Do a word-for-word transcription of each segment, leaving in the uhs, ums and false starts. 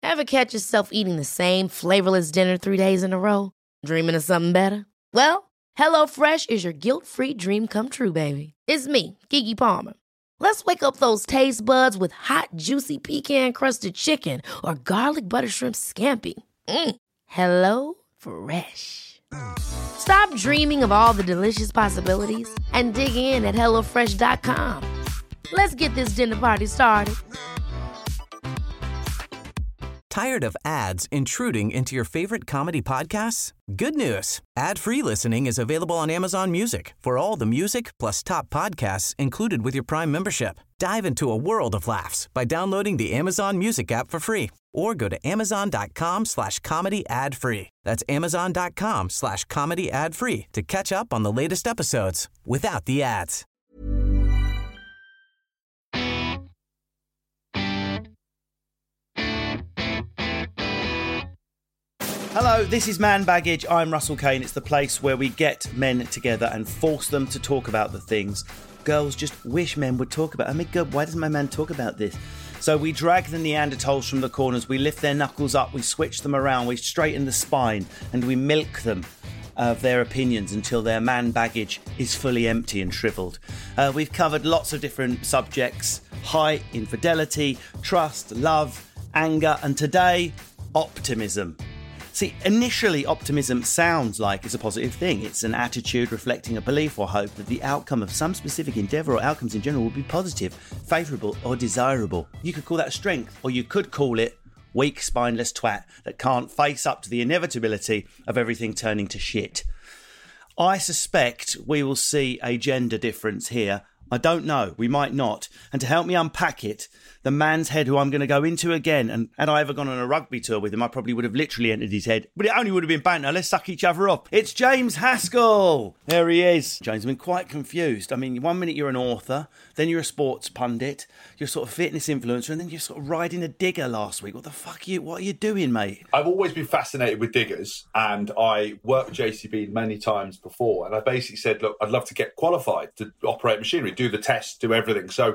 Ever catch yourself eating the same flavorless dinner three days in a row? Dreaming of something better? Well, HelloFresh is your guilt-free dream come true, baby. It's me, Keke Palmer. Let's wake up those taste buds with hot, juicy pecan-crusted chicken or garlic butter shrimp scampi. Mm. Hello Fresh. Stop dreaming of all the delicious possibilities and dig in at hello fresh dot com. Let's get this dinner party started. Tired of ads intruding into your favorite comedy podcasts? Good news. Ad-free listening is available on Amazon Music for all the music plus top podcasts included with your Prime membership. Dive into a world of laughs by downloading the Amazon Music app for free or go to amazon.com slash comedy ad free. That's amazon.com slash comedy ad free to catch up on the latest episodes without the ads. Hello, this is Man Baggage. I'm Russell Kane. It's the place where we get men together and force them to talk about the things girls just wish men would talk about. I mean, God, why doesn't my man talk about this? So we drag the Neanderthals from the corners, we lift their knuckles up, we switch them around, we straighten the spine, and we milk them of their opinions until their man baggage is fully empty and shriveled. Uh, we've covered lots of different subjects: height, infidelity, trust, love, anger, and today, optimism. See, initially, optimism sounds like it's a positive thing. It's an attitude reflecting a belief or hope that the outcome of some specific endeavour or outcomes in general will be positive, favourable or desirable. You could call that a strength, or you could call it weak, spineless twat that can't face up to the inevitability of everything turning to shit. I suspect we will see a gender difference here. I don't know, we might not. And to help me unpack it, the man's head who I'm going to go into again, and had I ever gone on a rugby tour with him, I probably would have literally entered his head, but it only would have been banter. Let's suck each other off. It's James Haskell. There he is. James, I've been quite confused. I mean, one minute you're an author, then you're a sports pundit, you're sort of fitness influencer, and then you're sort of riding a digger last week. What the fuck are you, what are you doing, mate? I've always been fascinated with diggers, and I worked with J C B many times before, and I basically said, look, I'd love to get qualified to operate machinery, do the test, do everything. So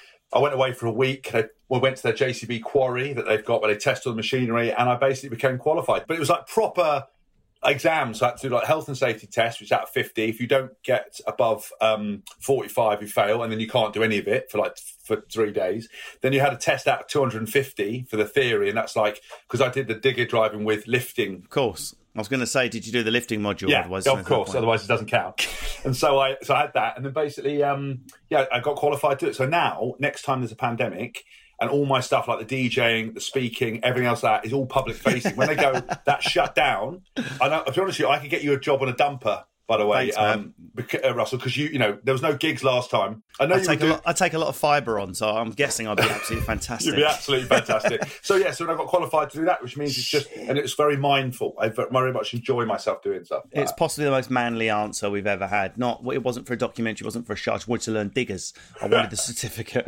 I went away for a week. I went to their J C B quarry that they've got where they test all the machinery, and I basically became qualified. But it was like proper exams. So I had to do like health and safety tests, which is out of fifty. If you don't get above um, forty-five, you fail, and then you can't do any of it for like for three days. Then you had a test out of two hundred fifty for the theory, and that's like, because I did the digger driving with lifting. Of course. I was going to say, did you do the lifting module? Yeah, otherwise, of course. Otherwise, it doesn't count. And so I, so I had that, and then basically, um, yeah, I got qualified to do it. So now, next time there's a pandemic, and all my stuff like the DJing, the speaking, everything else like that is all public facing. When they go, that's shut down. I know. To be honest with you, I could get you a job on a dumper. By the way, Thanks, um, because, uh, Russell, because you, you know, there was no gigs last time. I know I you take, a do- lot, I take a lot of fibre on, so I'm guessing I'd be absolutely fantastic. You'd be absolutely fantastic. So, yeah, so when I got qualified to do that, which means it's just, and it's very mindful. I very much enjoy myself doing stuff. Like It's that. possibly the most manly answer we've ever had. Not, it wasn't for a documentary, it wasn't for a show. I just wanted to learn diggers. I wanted the certificate.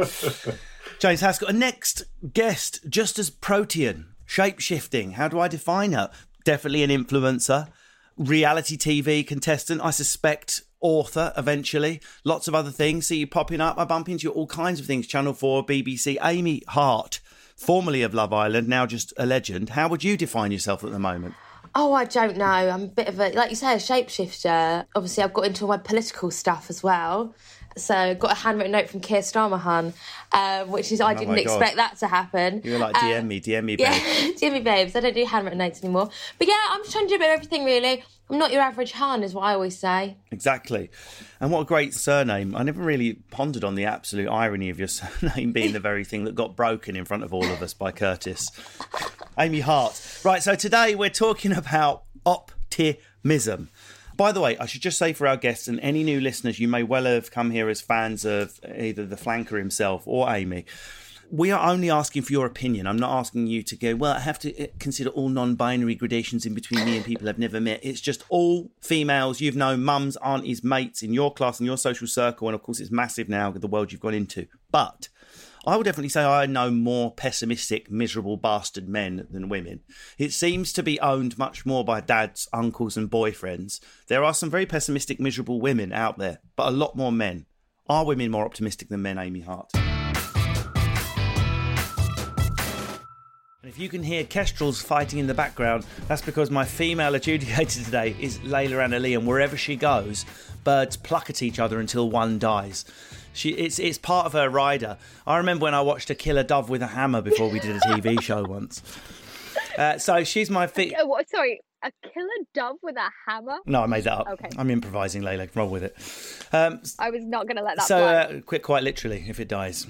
James Haskell, a next guest, just as protean, shape-shifting. How do I define her? Definitely an influencer. Reality T V contestant, I suspect author eventually, lots of other things. See you popping up, I bump into you, all kinds of things. Channel four, B B C. Amy Hart, formerly of Love Island, now just a legend. How would you define yourself at the moment? Oh, I don't know. I'm a bit of a, like you say, a shapeshifter. Obviously, I've got into all my political stuff as well. So got a handwritten note from Keir Starmer, um, which is, I Oh didn't my expect God. that to happen. You were like, D M Um, me, D M me, babe. Yeah, D M me, babes. I don't do handwritten notes anymore. But yeah, I'm just trying to do a bit of everything, really. I'm not your average Han, is what I always say. Exactly. And what a great surname. I never really pondered on the absolute irony of your surname being the very thing that got broken in front of all of us by Curtis. Amy Hart. Right, so today we're talking about optimism. By the way, I should just say for our guests and any new listeners, you may well have come here as fans of either the flanker himself or Amy. We are only asking for your opinion. I'm not asking you to go, well, I have to consider all non-binary gradations in between me and people I've never met. It's just all females you've known, mums, aunties, mates in your class, in your social circle. And of course, it's massive now with the world you've gone into. But I would definitely say I know more pessimistic, miserable bastard men than women. It seems to be owned much more by dads, uncles and boyfriends. There are some very pessimistic, miserable women out there, but a lot more men. Are women more optimistic than men, Amy Hart? If you can hear kestrels fighting in the background, that's because my female adjudicator today is Layla Anna Lee, and wherever she goes, birds pluck at each other until one dies. She, it's it's part of her rider. I remember when I watched her kill a dove with a hammer before we did a T V show once. Uh, so she's my fe- Oh, what, sorry, a killer dove with a hammer? No, I made that up. Okay. I'm improvising, Layla. Roll with it. Um, I was not going to let that so, fly. uh, quick, quite literally, if it dies.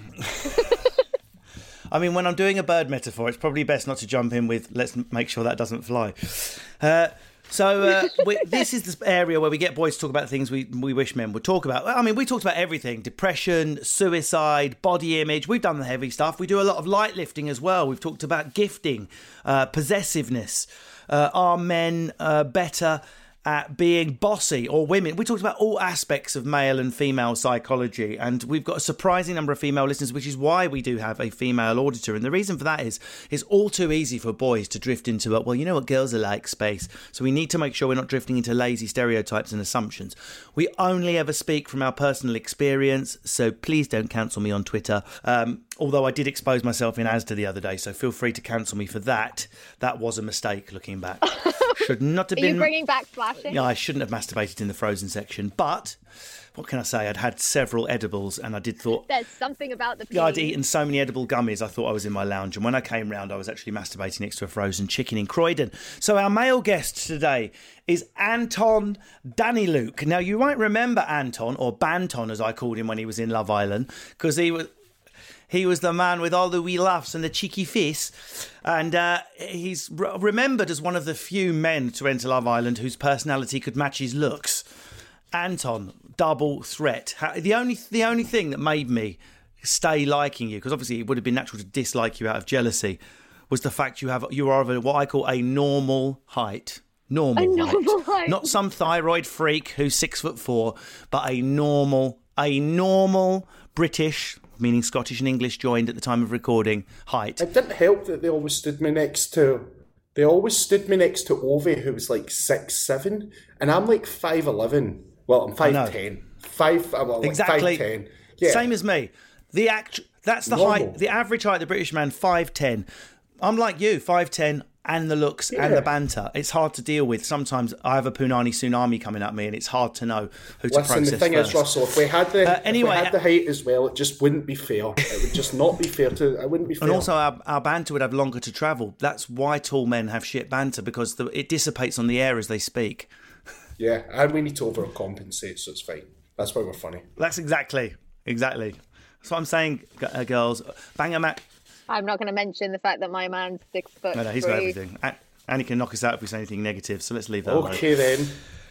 I mean, when I'm doing a bird metaphor, it's probably best not to jump in with, let's make sure that doesn't fly. Uh, so uh, we, this is the area where we get boys to talk about things we, we wish men would talk about. I mean, we talked about everything. Depression, suicide, body image. We've done the heavy stuff. We do a lot of light lifting as well. We've talked about gifting, uh, possessiveness. Uh, are men uh, better at being bossy, or women? We talked about all aspects of male and female psychology, and we've got a surprising number of female listeners, which is why we do have a female auditor. And the reason for that is it's all too easy for boys to drift into a, well, you know what girls are like space. So we need to make sure we're not drifting into lazy stereotypes and assumptions. We only ever speak from our personal experience, so please don't cancel me on Twitter. Um, although I did expose myself in Asda the other day, so feel free to cancel me for that. That was a mistake, looking back. Should not have Are been... you bringing back flashing? Yeah, I shouldn't have masturbated in the frozen section, but what can I say? I'd had several edibles, and I did thought... There's something about the pee. Yeah, I'd eaten so many edible gummies, I thought I was in my lounge, and when I came round, I was actually masturbating next to a frozen chicken in Croydon. So our male guest today is Anton Daniluk. Now, you might remember Anton, or Banton, as I called him when he was in Love Island, because he was... He was the man with all the wee laughs and the cheeky face. And uh, he's re- remembered as one of the few men to enter Love Island whose personality could match his looks. Anton, double threat. The only the only thing that made me stay liking you, because obviously it would have been natural to dislike you out of jealousy, was the fact you have you are of a, what I call a normal height. Normal, A normal height. Not some thyroid freak who's six foot four, but a normal, a normal British... meaning Scottish and English joined at the time of recording, height. It didn't help that they always stood me next to... They always stood me next to Ovi, who was like six seven, and I'm like five eleven. Well, I'm five ten. Five, well, like exactly. five ten. Yeah. Same as me. The act. That's the Normal. height. The average height of the British man, five ten. I'm like you, five ten, and the looks Yeah. and the banter. It's hard to deal with. Sometimes I have a Punani tsunami coming at me, and it's hard to know who to Listen, process the thing first. is, Russell, if we had the Uh, anyway, if we had the height as well, it just wouldn't be fair. It would just not be fair to. It wouldn't be fair. And also, our, our banter would have longer to travel. That's why tall men have shit banter, because the, it dissipates on the air as they speak. Yeah, and we need to overcompensate, so it's fine. That's why we're funny. That's exactly, exactly. That's what I'm saying, g- uh, girls. Bang a Mac. I'm not going to mention the fact that my man's six foot No, no, he's three. got everything. And, and he can knock us out if we say anything negative, so let's leave that alone. Okay then.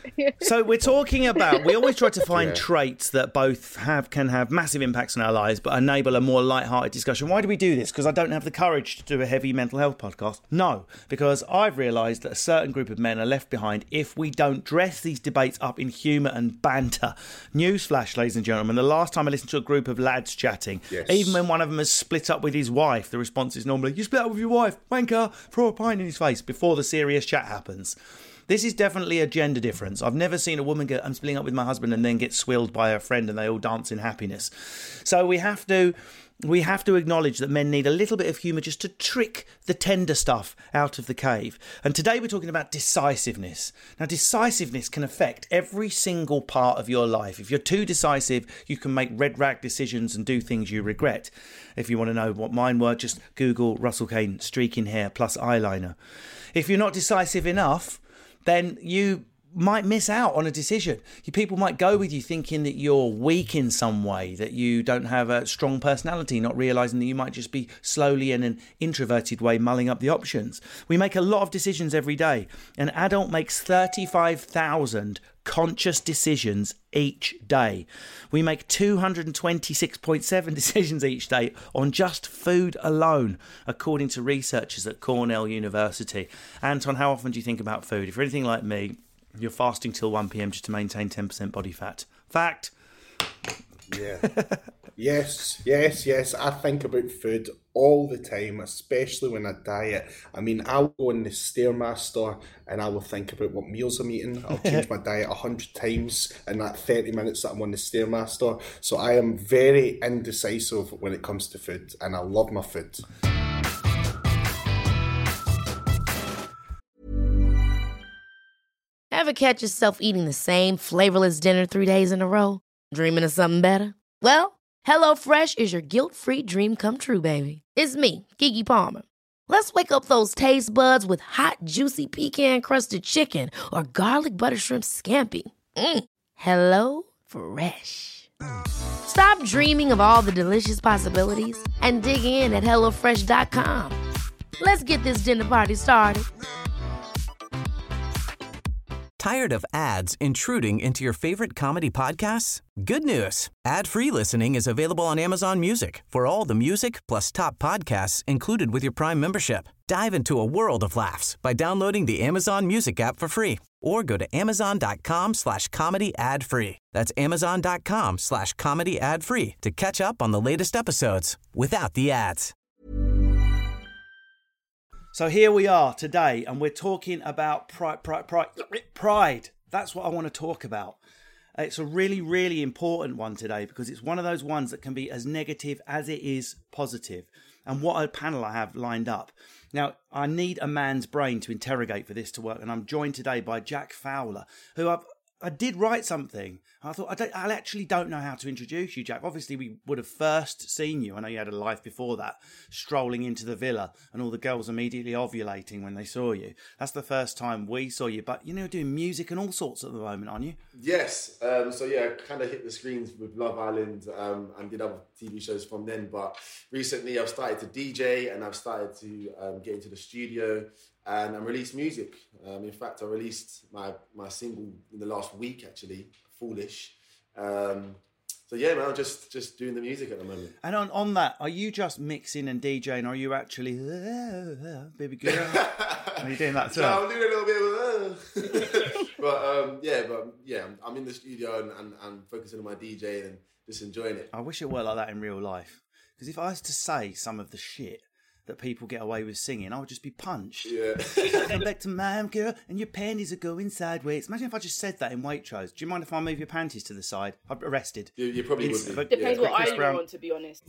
So we're talking about, we always try to find Yeah. traits that both have can have massive impacts on our lives but enable a more light-hearted discussion. Why do we do this? Because I don't have the courage to do a heavy mental health podcast? No, because I've realised that a certain group of men are left behind if we don't dress these debates up in humour and banter. Newsflash, ladies and gentlemen, the last time I listened to a group of lads chatting, Yes. even when one of them has split up with his wife, the response is normally, you split up with your wife, wanker, throw a pint in his face, before the serious chat happens. This is definitely a gender difference. I've never seen a woman go, I'm splitting up with my husband, and then get swilled by her friend and they all dance in happiness. So we have to we have to acknowledge that men need a little bit of humour just to trick the tender stuff out of the cave. And today we're talking about decisiveness. Now, decisiveness can affect every single part of your life. If you're too decisive, you can make red rag decisions and do things you regret. If you want to know what mine were, just Google Russell Kane streaking hair plus eyeliner. If you're not decisive enough, then you might miss out on a decision. You, people might go with you thinking that you're weak in some way, that you don't have a strong personality, not realising that you might just be slowly in an introverted way mulling up the options. We make a lot of decisions every day. An adult makes thirty-five thousand conscious decisions each day. We make two hundred twenty-six point seven decisions each day on just food alone, according to researchers at Cornell University. Anton, how often do you think about food? If you're anything like me, you're fasting till one p.m. just to maintain ten percent body fat. Fact. Yeah. Yes, yes, yes. I think about food all the time, especially when I diet. I mean, I'll go on the Stairmaster and I will think about what meals I'm eating. I'll change my diet a hundred times in that thirty minutes that I'm on the Stairmaster. So I am very indecisive when it comes to food, and I love my food. Ever catch yourself eating the same flavorless dinner three days in a row? Dreaming of something better? Well, HelloFresh is your guilt-free dream come true, baby. It's me, Keke Palmer. Let's wake up those taste buds with hot, juicy pecan-crusted chicken or garlic butter shrimp scampi. Mm. Hello Fresh. Stop dreaming of all the delicious possibilities and dig in at hello fresh dot com. Let's get this dinner party started. Tired of ads intruding into your favorite comedy podcasts? Good news. Ad-free listening is available on Amazon Music for all the music plus top podcasts included with your Prime membership. Dive into a world of laughs by downloading the Amazon Music app for free or go to amazon.com slash comedy ad free. That's amazon.com slash comedy ad free to catch up on the latest episodes without the ads. So here we are today, and we're talking about pride, pride, pride, pride. That's what I want to talk about. It's a really, really important one today because it's one of those ones that can be as negative as it is positive. And what a panel I have lined up. Now, I need a man's brain to interrogate for this to work, and I'm joined today by Jack Fowler, who I've I did write something. I thought, I, don't, I actually don't know how to introduce you, Jack. Obviously, we would have first seen you. I know you had a life before that, strolling into the villa and all the girls immediately ovulating when they saw you. That's the first time we saw you. But, you know, doing music and all sorts at the moment, aren't you? Yes. Um, so, yeah, kind of hit the screens with Love Island um, and did other T V shows from then. But recently, I've started to D J and I've started to um, get into the studio. And I released music. Um, in fact, I released my, my single in the last week, actually, Foolish. Um, so, yeah, man, I'm just, just doing the music at the moment. And on, on that, are you just mixing and DJing, or are you actually, uh, baby girl? Are you doing that too? No, I'm doing a little bit of, uh. But, um, yeah, but yeah, I'm, I'm in the studio and, and, and focusing on my DJing and just enjoying it. I wish it were like that in real life. Because if I was to say some of the shit that people get away with singing, I would just be punched. Yeah. Come back to my girl, and your panties are going sideways. Imagine if I just said that in Waitrose. Do you mind if I move your panties to the side? I'm arrested. You, you probably It's- would be. Depends Yeah. what Chris eye Brown. you're on, to be honest.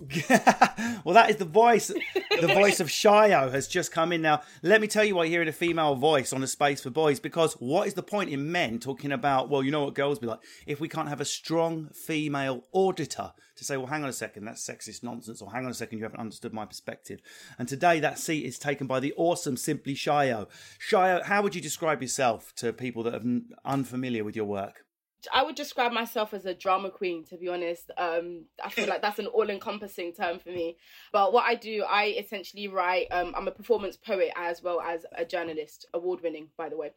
Well, that is the voice. The voice of Shio has just come in now. Let me tell you why you're hearing a female voice on A Space for Boys, because what is the point in men talking about, well, you know what girls be like, if we can't have a strong female auditor to say, well, hang on a second, that's sexist nonsense, or hang on a second, you haven't understood my perspective. And today that seat is taken by the awesome Simply Shio. Shio, how would you describe yourself to people that are n- unfamiliar with your work? I would describe myself as a drama queen, to be honest. Um, I feel like that's an all-encompassing term for me. But what I do, I essentially write, um, I'm a performance poet as well as a journalist, award-winning, by the way.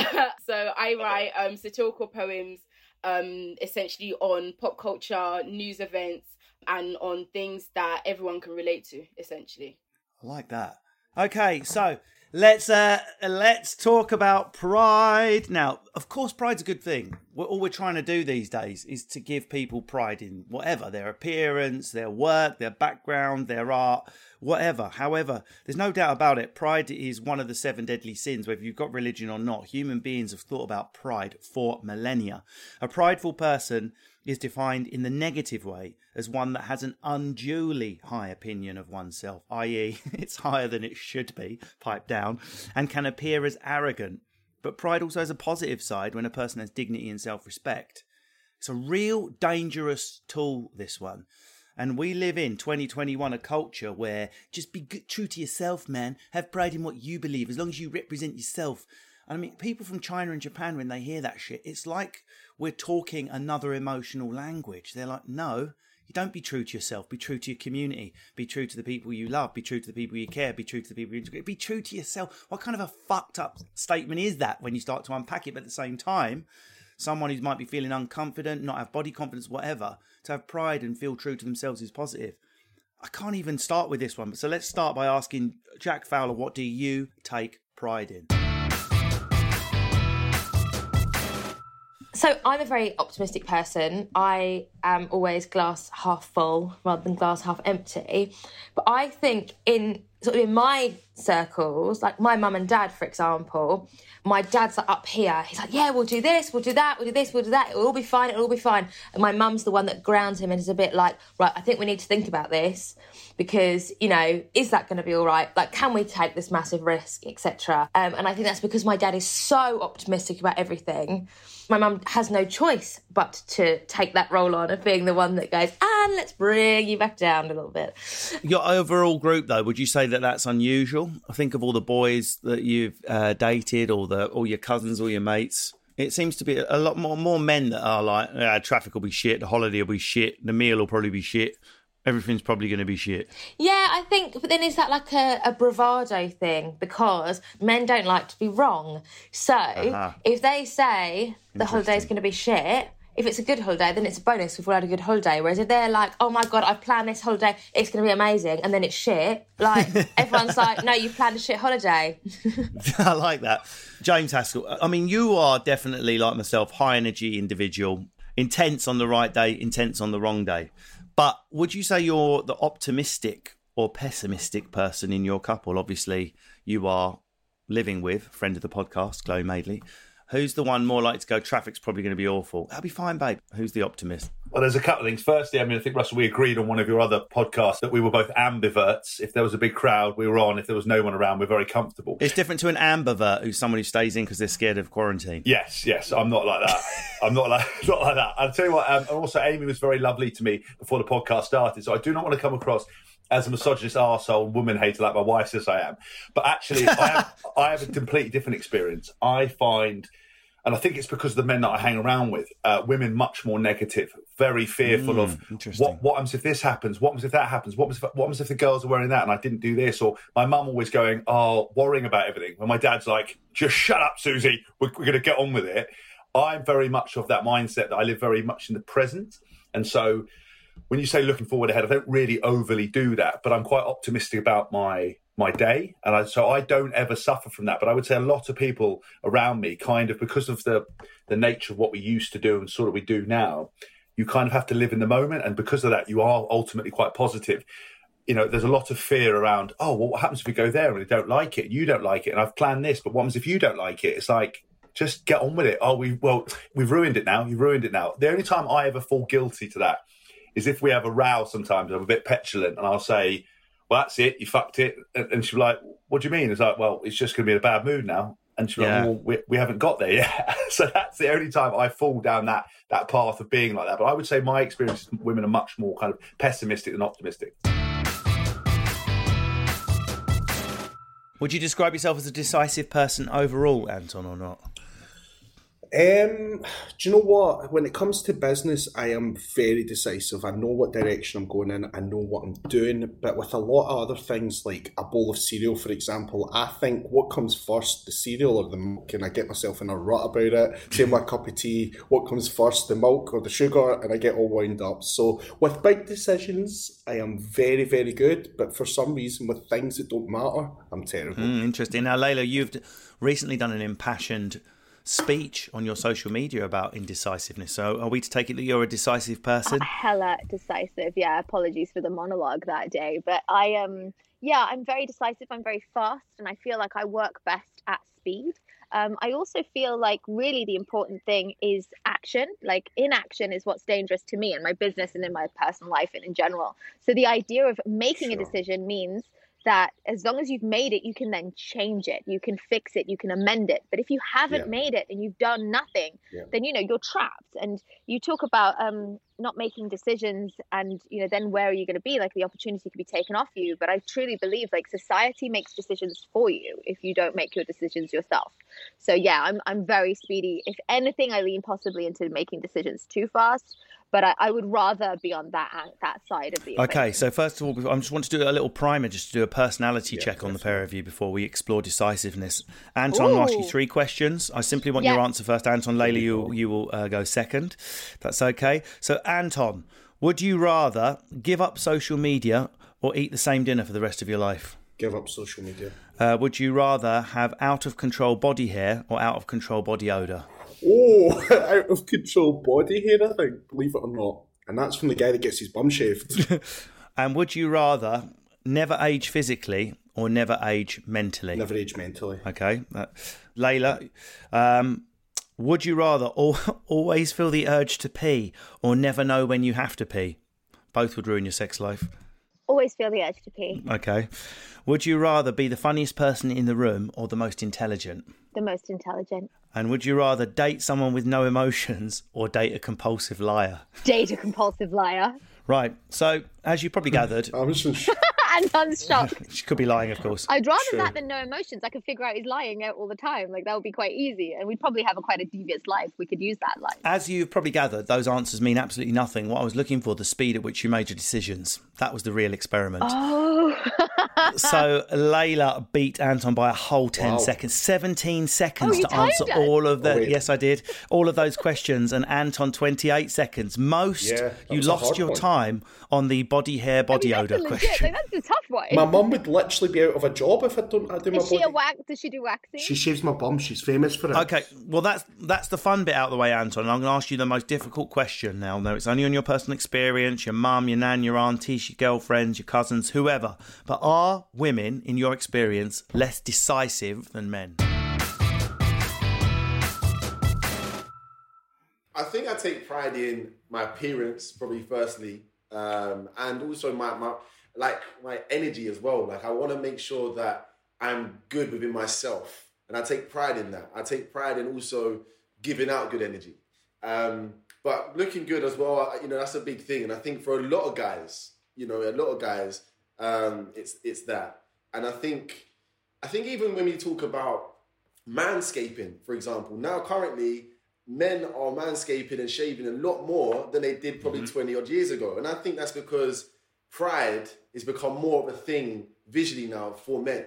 So I write um, satirical poems, um, essentially on pop culture, news events, and on things that everyone can relate to, essentially. I like that. Okay, so let's uh, let's talk about pride. Now, of course, pride's a good thing. We're, all we're trying to do these days is to give people pride in whatever, their appearance, their work, their background, their art, whatever. However, there's no doubt about it. Pride is one of the seven deadly sins, whether you've got religion or not. Human beings have thought about pride for millennia. A prideful person is defined in the negative way as one that has an unduly high opinion of oneself, that is it's higher than it should be, pipe down, and can appear as arrogant. But pride also has a positive side when a person has dignity and self-respect. It's a real dangerous tool, this one. And we live in twenty twenty-one a culture where just be good, true to yourself, man. Have pride in what you believe, as long as you represent yourself. I mean, people from China and Japan, when they hear that shit, it's like we're talking another emotional language. They're like, no, you don't be true to yourself. Be true to your community. Be true to the people you love. Be true to the people you care. Be true to the people you integrate. Be true to yourself. What kind of a fucked up statement is that when you start to unpack it? But at the same time, someone who might be feeling unconfident, not have body confidence, whatever, to have pride and feel true to themselves is positive. I can't even start with this one. So let's start by asking Jack Fowler, what do you take pride in? So I'm a very optimistic person. I am always glass half full rather than glass half empty. But I think in sort of in my circles, like my mum and dad, for example, my dad's like up here. He's like, yeah, we'll do this, we'll do that, we'll do this, we'll do that. It'll all be fine, it'll all be fine. And my mum's the one that grounds him and is a bit like, right, I think we need to think about this because, you know, is that going to be all right? Like, can we take this massive risk, et cetera? Um, and I think that's because my dad is so optimistic about everything. My mum has no choice but to take that role on of being the one that goes, and let's bring you back down a little bit. Your overall group, though, would you say that that's unusual? I think of all the boys that you've uh, dated, or the all your cousins, all your mates. It seems to be a lot more more men that are like, ah, traffic will be shit, the holiday will be shit, the meal will probably be shit. Everything's probably going to be shit. Yeah, I think, but then is that like a, a bravado thing? Because men don't like to be wrong. So uh-huh. if they say the holiday's going to be shit, if it's a good holiday, then it's a bonus if we had a good holiday. Whereas if they're like, oh my God, I've planned this holiday, it's going to be amazing, and then it's shit, like everyone's like, no, you planned a shit holiday. I like that. James Haskell, I mean, you are definitely like myself, high energy individual, intense on the right day, intense on the wrong day. But would you say you're the optimistic or pessimistic person in your couple? Obviously, you are living with, friend of the podcast, Chloe Madeley. Who's the one more likely to go, traffic's probably going to be awful? That'll be fine, babe. Who's the optimist? Well, there's a couple of things. Firstly, I mean, I think, Russell, we agreed on one of your other podcasts that we were both ambiverts. If there was a big crowd, we were on. If there was no one around, we're very comfortable. It's different to an ambivert, who's someone who stays in because they're scared of quarantine. Yes, yes. I'm not like that. I'm not like not like that. I'll tell you what, um, also, Amy was very lovely to me before the podcast started, so I do not want to come across as a misogynist arsehole, woman hater like my wife says I am. But actually, I have, I have a completely different experience. I find... And I think it's because of the men that I hang around with, uh, women much more negative, very fearful mm, of what, what happens if this happens, what happens if that happens, what happens if, what happens if the girls are wearing that and I didn't do this, or my mum always going, oh, worrying about everything. When my dad's like, just shut up, Susie, we're, we're going to get on with it. I'm very much of that mindset that I live very much in the present. And so when you say looking forward ahead, I don't really overly do that, but I'm quite optimistic about my my day. And I, so I don't ever suffer from that. But I would say a lot of people around me kind of, because of the, the nature of what we used to do and sort of we do now, you kind of have to live in the moment. And because of that, you are ultimately quite positive. You know, there's a lot of fear around, oh, well, what happens if we go there and we don't like it? You don't like it. And I've planned this, but what happens if you don't like it? It's like, just get on with it. Oh, we well, we've ruined it now. You've ruined it now. The only time I ever fall guilty to that is if we have a row sometimes. I'm a bit petulant and I'll say, well, that's it, you fucked it. And she'll be like, what do you mean? It's like, well, it's just going to be in a bad mood now. And she'll be yeah. like, well, we, we haven't got there yet. So that's the only time I fall down that that path of being like that. But I would say my experience is women are much more kind of pessimistic than optimistic. Would you describe yourself as a decisive person overall, Anton, or not? Um, do you know what? When it comes to business, I am very decisive. I know what direction I'm going in. I know what I'm doing. But with a lot of other things, like a bowl of cereal, for example, I think what comes first, the cereal or the milk? And I get myself in a rut about it. Same with a cup of tea. What comes first, the milk or the sugar? And I get all wound up. So with big decisions, I am very, very good. But for some reason, with things that don't matter, I'm terrible. Mm, interesting. Now, Layla, you've recently done an impassioned speech on your social media about indecisiveness. So are we to take it that you're a decisive person? Uh, hella decisive. Yeah, apologies for the monologue that day. But I am, um, yeah, I'm very decisive. I'm very fast and I feel like I work best at speed. Um, I also feel like really the important thing is action. Like inaction is what's dangerous to me in my business and in my personal life and in general. So the idea of making sure. a decision means that as long as you've made it, you can then change it, you can fix it, you can amend it. But if you haven't yeah. made it and you've done nothing, yeah. then, you know, you're trapped. And you talk about um, not making decisions and, you know, then where are you going to be? Like the opportunity could be taken off you. But I truly believe like society makes decisions for you if you don't make your decisions yourself. So, yeah, I'm I'm very speedy. If anything, I lean possibly into making decisions too fast. But I, I would rather be on that that side of the equation. Okay, so first of all, I just want to do a little primer, just to do a personality yeah, check definitely. on the pair of you before we explore decisiveness. Anton, I'll ask you three questions. I simply want yes. your answer first. Anton, Layla, you, you will uh, go second. That's okay. So, Anton, would you rather give up social media or eat the same dinner for the rest of your life? Give up social media. Uh, would you rather have out-of-control body hair or out-of-control body odour? Oh, out of control body hair, I think, believe it or not. And that's from the guy that gets his bum shaved. And would you rather never age physically or never age mentally? Never age mentally. Okay. Uh, Layla, um, would you rather al- always feel the urge to pee or never know when you have to pee? Both would ruin your sex life. Always feel the urge to pee. Okay. Would you rather be the funniest person in the room or the most intelligent? The most intelligent. And would you rather date someone with no emotions or date a compulsive liar? Date a compulsive liar. Right. So, as you probably gathered... I was in sh- And I'm shocked. She could be lying, of course. I'd rather True. that than no emotions. I could figure out he's lying out all the time. Like, that would be quite easy. And we'd probably have a quite a devious life. We could use that life. As you've probably gathered, those answers mean absolutely nothing. What I was looking for, the speed at which you made your decisions. That was the real experiment. Oh. So Layla beat Anton by a whole ten Wow. seconds. seventeen seconds Oh, you to answer timed us? all of the... Oh, wait. Yes, I did. All of those questions. And Anton, twenty-eight seconds. Most, Yeah, that you was a lost hard your one. time on the body hair, body I mean, odour that's a legit, question. like, that's a tough one. My mum would literally be out of a job if I don't I do my Is she body. a wax? Does she do waxing? She shaves my bum. She's famous for it. Okay, well, that's that's the fun bit out of the way, Anton. I'm going to ask you the most difficult question now. No, it's only on your personal experience, your mum, your nan, your aunties, your girlfriends, your cousins, whoever. But are women, in your experience, less decisive than men? I think I take pride in my appearance, probably firstly, um, and also my, my like my energy as well. Like I want to make sure that I'm good within myself, and I take pride in that. I take pride in also giving out good energy, um, but looking good as well. You know, that's a big thing, and I think for a lot of guys, you know, a lot of guys, um, it's it's that, and I think I think even when we talk about manscaping, for example, now currently. Men are manscaping and shaving a lot more than they did probably Mm-hmm. twenty odd years ago. And I think that's because pride has become more of a thing visually now for men.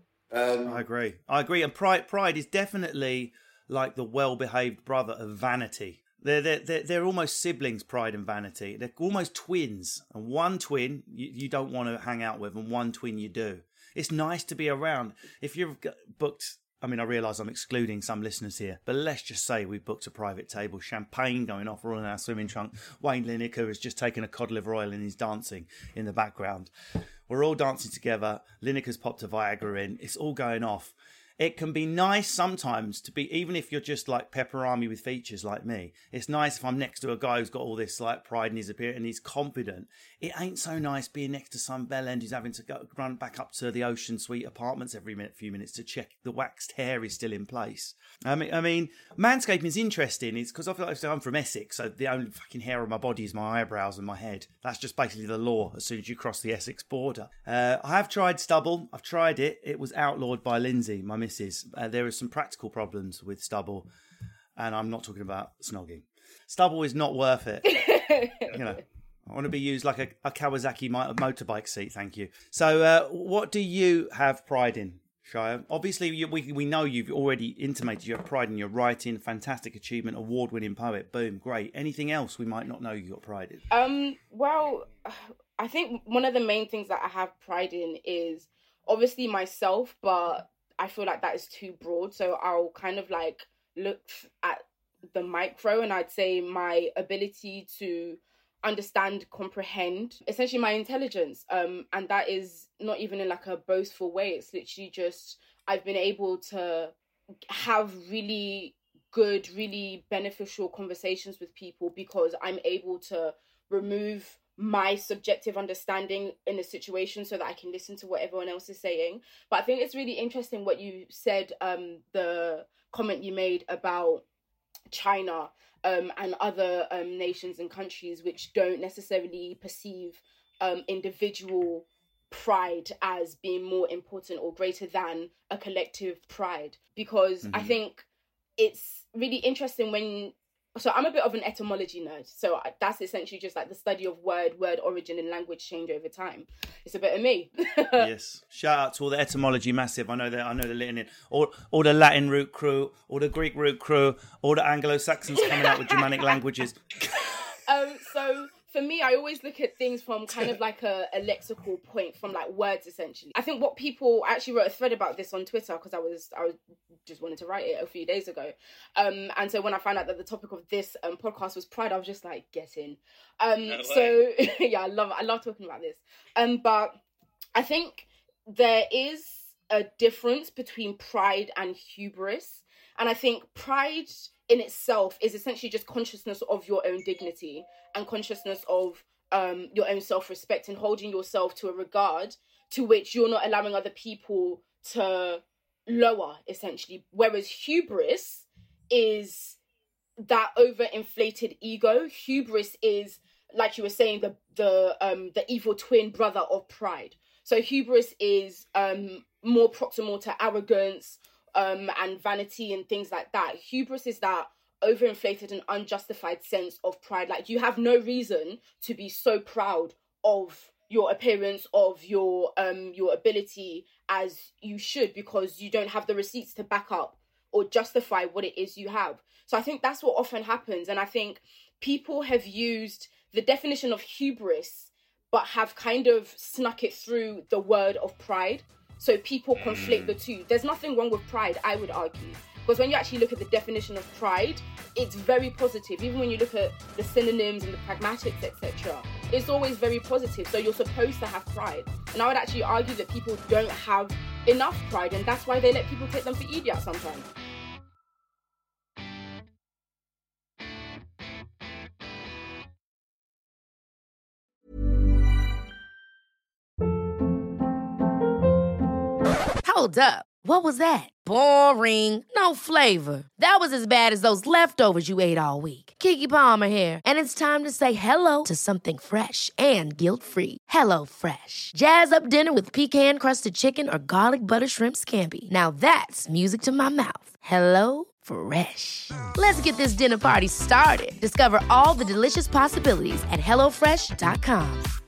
Um, I agree. I agree. And pride, pride is definitely like the well-behaved brother of vanity. They're, they're, they're, they're almost siblings, pride and vanity. They're almost twins. And one twin you, you don't want to hang out with, and one twin you do. It's nice to be around. If you've got booked... I mean, I realise I'm excluding some listeners here, but let's just say we booked a private table, champagne going off, we're all in our swimming trunk. Wayne Lineker has just taken a cod liver oil and he's dancing in the background. We're all dancing together. Lineker's popped a Viagra in. It's all going off. It can be nice sometimes to be, even if you're just like Pepperami with features like me, it's nice if I'm next to a guy who's got all this like pride in his appearance and he's confident. It ain't so nice being next to some bellend who's having to go run back up to the Ocean Suite apartments every minute, few minutes to check the waxed hair is still in place. I mean, I mean, manscaping is interesting. It's because I feel like I'm from Essex, so the only fucking hair on my body is my eyebrows and my head. That's just basically the law as soon as you cross the Essex border. Uh, I have tried stubble. I've tried it. It was outlawed by Lindsay, my missus. Uh, there are some practical problems with stubble, and I'm not talking about snogging. Stubble is not worth it. You know, I want to be used like a, a Kawasaki mo- motorbike seat, thank you. So uh, what do you have pride in, Shia? Obviously, you, we we know you've already intimated you have pride in your writing, fantastic achievement, award-winning poet, boom, great. Anything else we might not know you got pride in? Um, well, I think one of the main things that I have pride in is obviously myself, but I feel like that is too broad. So I'll kind of like look at the micro, and I'd say my ability to understand, comprehend, essentially my intelligence. Um, and that is not even in like a boastful way. It's literally just, I've been able to have really good, really beneficial conversations with people because I'm able to remove my subjective understanding in a situation so that I can listen to what everyone else is saying. But I think it's really interesting what you said, um, the comment you made about China um, and other um, nations and countries which don't necessarily perceive um, individual pride as being more important or greater than a collective pride. Because mm-hmm. I think it's really interesting when... So I'm a bit of an etymology nerd. So that's essentially just like the study of word, word origin and language change over time. It's a bit of me. Yes. Shout out to all the etymology massive. I know that. I know the Latin, all, all the Latin root crew, all the Greek root crew, all the Anglo-Saxons coming out with Germanic languages. um. So For me, I always look at things from kind of like a, a lexical point, from like words, essentially. I think what people, I actually wrote a thread about this on Twitter because I was I was just wanted to write it a few days ago. Um, and so when I found out that the topic of this um, podcast was pride, I was just like, get in. Um, no so yeah, I love I love talking about this. Um, but I think there is a difference between pride and hubris. And I think pride in itself is essentially just consciousness of your own dignity and consciousness of um, your own self-respect and holding yourself to a regard to which you're not allowing other people to lower, essentially. Whereas hubris is that overinflated ego. Hubris is, like you were saying, the the um, the evil twin brother of pride. So hubris is um, more proximal to arrogance um, and vanity and things like that. Hubris is that overinflated and unjustified sense of pride. Like, you have no reason to be so proud of your appearance, of your um your ability as you should, because you don't have the receipts to back up or justify what it is you have. So I think that's what often happens. And I think people have used the definition of hubris but have kind of snuck it through the word of pride. So people conflate the two. There's nothing wrong with pride, I would argue. Because when you actually look at the definition of pride, it's very positive. Even when you look at the synonyms and the pragmatics, et cetera, it's always very positive. So you're supposed to have pride. And I would actually argue that people don't have enough pride, and that's why they let people take them for idiots sometimes. Hold up. What was that? Boring. No flavor. That was as bad as those leftovers you ate all week. Keke Palmer here. And it's time to say hello to something fresh and guilt-free. Hello Fresh. Jazz up dinner with pecan-crusted chicken or garlic butter shrimp scampi. Now that's music to my mouth. Hello Fresh. Let's get this dinner party started. Discover all the delicious possibilities at hello fresh dot com.